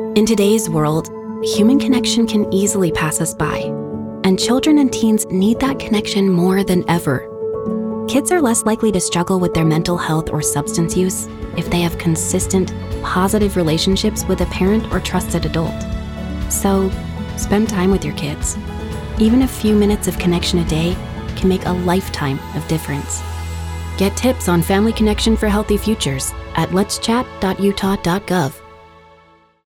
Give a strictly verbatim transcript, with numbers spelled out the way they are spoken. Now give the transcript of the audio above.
In today's world, human connection can easily pass us by, and children and teens need that connection more than ever. Kids are less likely to struggle with their mental health or substance use if they have consistent, positive relationships with a parent or trusted adult. So, spend time with your kids. Even a few minutes of connection a day can make a lifetime of difference. Get tips on family connection for healthy futures at let's chat dot utah dot gov.